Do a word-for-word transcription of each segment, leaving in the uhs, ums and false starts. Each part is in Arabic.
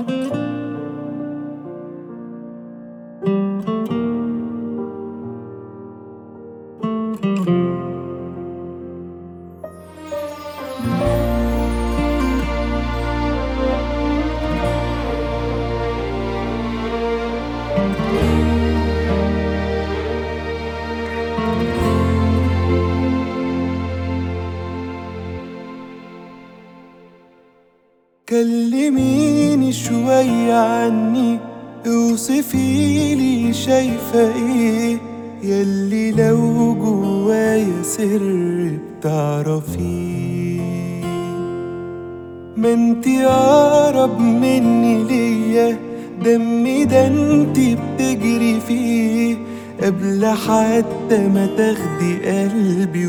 كلميني شوية عني، اوصفيلي شايفة ايه ياللي لو جوايا سر بتعرفيه. ما انتي اقرب مني ليا، دمي ده انتي بتجري فيه قبل حتى ما تاخدي قلبي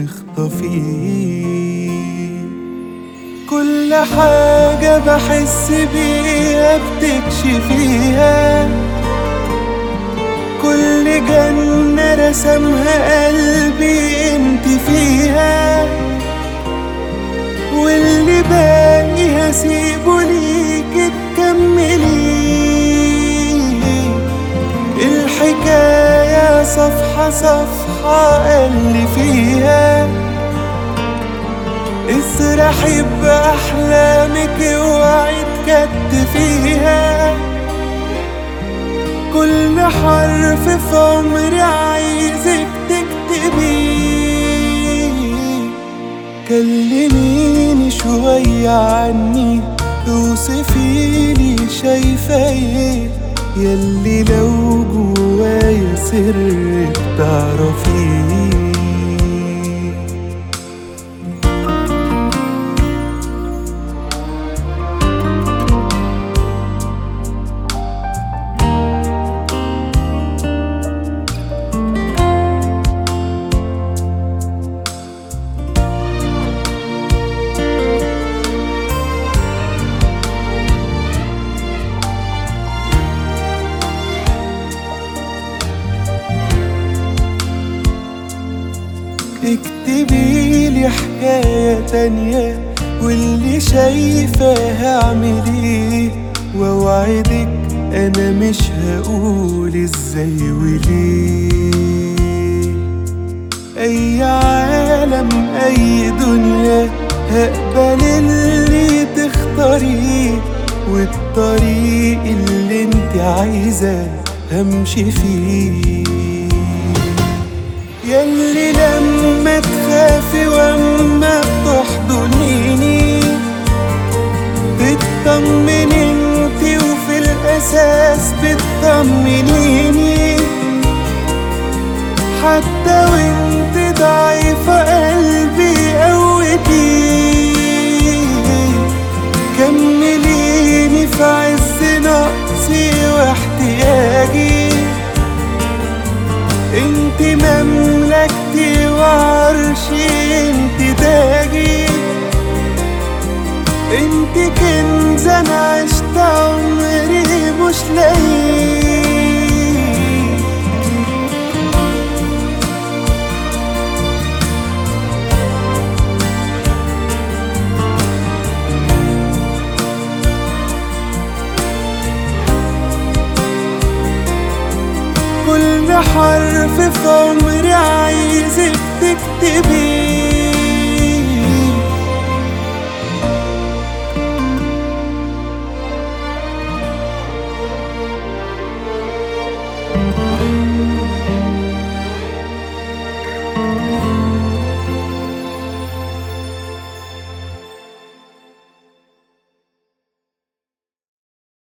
وتخطفيه. كل حاجة بحس بيها بتكشفيها، كل جنة رسمها قلبي انت فيها، واللي باقي هسيبه ليك تكمليه. الحكاية صفحة صفحة اللي فيها، اسرحي بأحلامك اوعي تكتفيها. كل حرف في عمري عايزك تكتبيه. كلميني شوية عني، اوصفيلي شايفة ايه ياللي لو جوايا سر بتعرفيه. اكتبيلي حكاية تانية، واللي شايفة هعمليه، واوعدك انا مش هقول ازاي وليه. اي عالم اي دنيا هقبل اللي تختاريه، والطريق اللي انت عايزة همشي فيه. ياللي لما تخافي واما بتحضنيني بتطمني انتي، وفي الاساس بتطمنيني. حتى وانت ضعيفة قلبي قوتيه. كمليني في عز نقصي واحتياجي، انتي مملكتي وعرشي انتي تاجي. انتي كنز انا عشت عمري مش لاقيه. كل حرف في عمري عايزك تكتبيه.